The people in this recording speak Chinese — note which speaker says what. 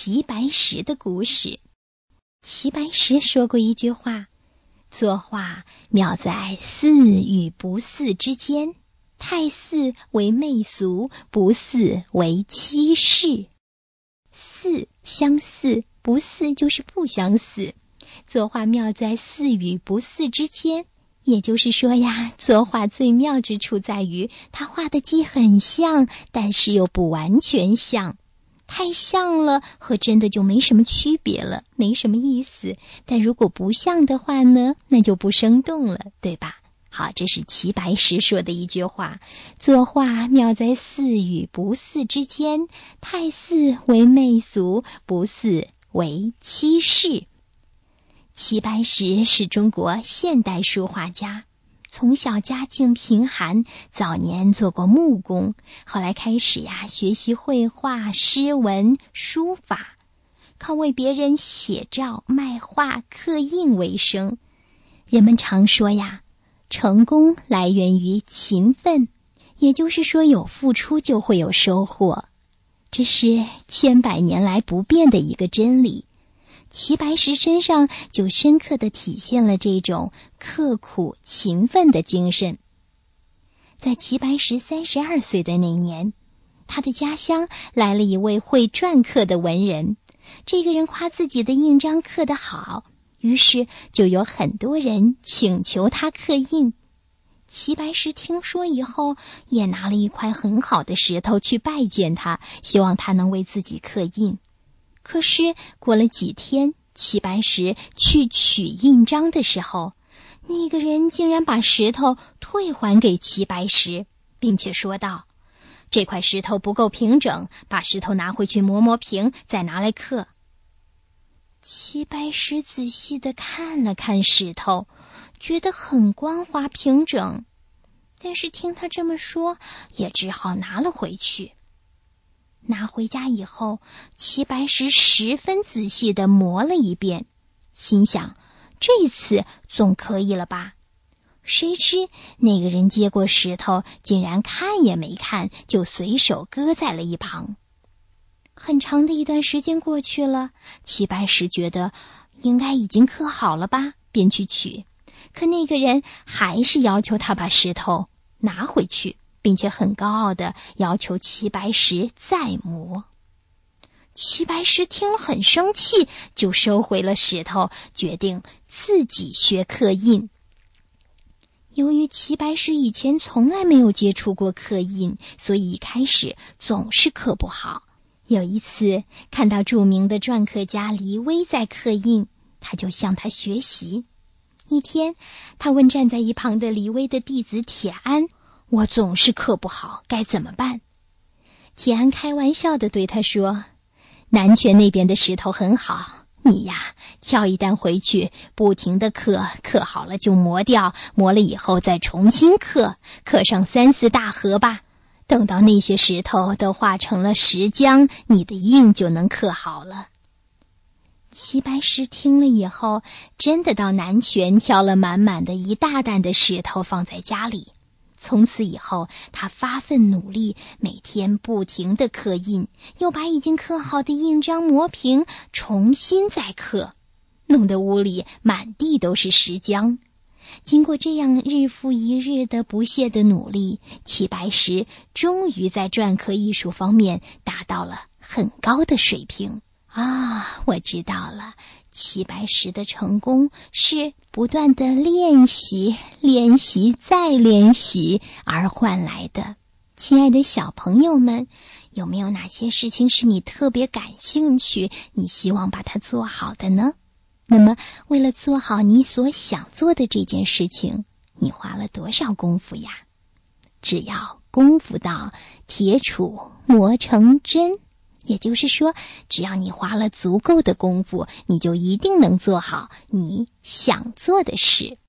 Speaker 1: 齐白石的故事。齐白石说过一句话：作画妙在似与不似之间，太似为媚俗，不似为欺世。似相似，不似就是不相似。作画妙在似与不似之间，也就是说呀，作画最妙之处在于它画的既很像，但是又不完全像。太像了和真的就没什么区别了，没什么意思。但如果不像的话呢，那就不生动了，对吧？好，这是齐白石说的一句话：作画妙在似与不似之间，太似为媚俗，不似为欺世。齐白石是中国现代书画家，从小家境贫寒，早年做过木工，后来开始学习绘画、诗文、书法，靠为别人写照、卖画、刻印为生。人们常说成功来源于勤奋，也就是说有付出就会有收获，这是千百年来不变的一个真理。齐白石身上就深刻地体现了这种刻苦勤奋的精神。在齐白石32岁的那年，他的家乡来了一位会篆刻的文人，这个人夸自己的印章刻得好，于是就有很多人请求他刻印。齐白石听说以后，也拿了一块很好的石头去拜见他，希望他能为自己刻印。可是过了几天，齐白石去取印章的时候，那个人竟然把石头退还给齐白石，并且说道：这块石头不够平整，把石头拿回去磨磨平，再拿来刻。齐白石仔细地看了看石头，觉得很光滑平整，但是听他这么说，也只好拿了回去。拿回家以后，齐白石十分仔细地磨了一遍，心想这次总可以了吧。谁知那个人接过石头，竟然看也没看，就随手搁在了一旁。很长的一段时间过去了，齐白石觉得应该已经刻好了吧，便去取。可那个人还是要求他把石头拿回去，并且很高傲地要求齐白石再磨。齐白石听了很生气，就收回了石头，决定自己学刻印。由于齐白石以前从来没有接触过刻印，所以一开始总是刻不好。有一次看到著名的篆刻家黎威在刻印，他就向他学习。一天，他问站在一旁的黎威的弟子铁安：我总是刻不好，该怎么办？铁安开玩笑地对他说：南泉那边的石头很好，你挑一担回去，不停地刻，刻好了就磨掉，磨了以后再重新刻，刻上3、4大盒吧。等到那些石头都化成了石浆，你的印就能刻好了。齐白石听了以后，真的到南泉挑了满满的一大担的石头放在家里。从此以后，他发奋努力，每天不停地刻印，又把已经刻好的印章磨平，重新再刻，弄得屋里满地都是石浆。经过这样日复一日的不懈的努力，齐白石终于在篆刻艺术方面达到了很高的水平。我知道了，齐白石的成功是不断的练习、练习再练习而换来的。亲爱的小朋友们，有没有哪些事情是你特别感兴趣，你希望把它做好的呢？那么为了做好你所想做的这件事情，你花了多少功夫呀？只要功夫到，铁杵磨成针，也就是说，只要你花了足够的功夫，你就一定能做好你想做的事。